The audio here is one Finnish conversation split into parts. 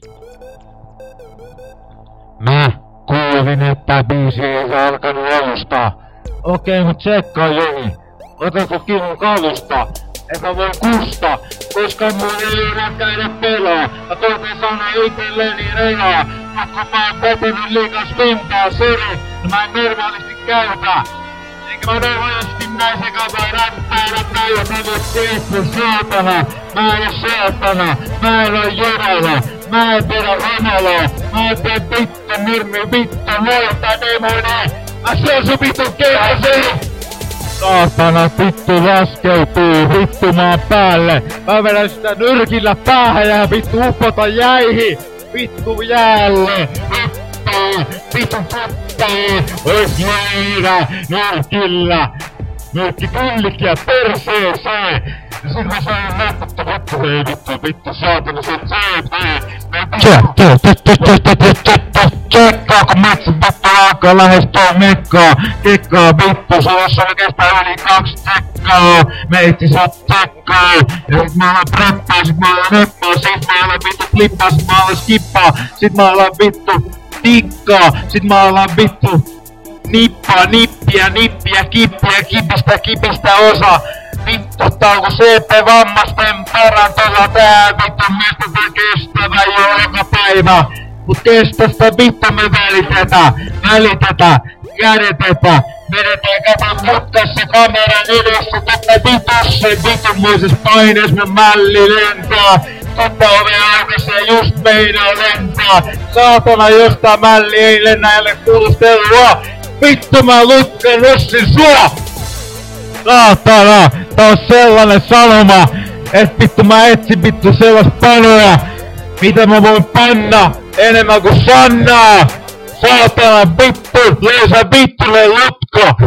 Mä kuulin, että biisi ei alkanut alusta. Okei, mut tsekkaa Joni. Otanko kilon kalusta? Enkä voi kusta, koska mun ei käydä pelaa. Mä koitan sanoa itselleni rejaa. Mut kun mä oon vetänyt liikas pintaa, sori, mä en normaalisti käytä. Enkä mä normaalisti naisen kanssa räppäillä ja tavoitteessa saatana. Mä en oo saatana, mä en oo Jumala. Mä en pidä Jumalaa, mä en tee vittu noita demoni. Mä syön sun vitun kehosi! Saatana vittu laskeutuu vittu maan päälle. Mä vedän sitä nyrkillä päähän ja vittu upota jäihin. Vittu jäälle. Vittu kattaa. Ois jäärä nyrkillä. Nyrkki pyllikkiä perseeseen. Ja sit mä sain näpputtu vittu saatana se tsekkaa kun matsi vittu alkaa lähestyä mekkaa. Kekkaa vittu, suossa oikeastaan yli 2 tsekkaa. Meitti sut tsekkaa. Ja sit mä alan preppaa, sit mä alan neppaa. Sit mä alan vittu flippaa, sit mä alan skippaa. Sit mä alan vittu tikkaa. Sit mä alan vittu nippaa, nippiä, kippiä, kipistä osa. Vittu, tää on ku CP-vammasten parantola tää vittu mistä tää kestävä joka päivä. Mut kestosta vittu me välitetä, kädetetä. Vedetään kato mutkassa kameran edessä, tänne vitussa vitunmoises paines me mälli lentää. Totta ovea aukassa ja just meinaa lentää. Saatana jos tää mälli ei lennä ja ole kuulustelua. Vittu mä lukkan rossin sua! Saatana! Tää on sellainen sanoma, et vittu mä etsin vittu sellaista panoja, mitä mä voin panna enemmän kuin Sannaa! Saatana vittu! Löysä vittulle lutko!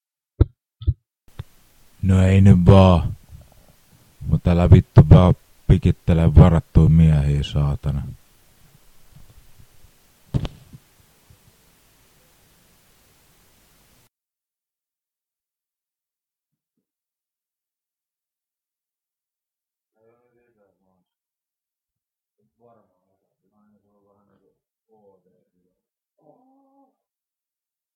No ei nyt vaan. Mut älä vittu vaan pikittele varattuja miehiä, saatana.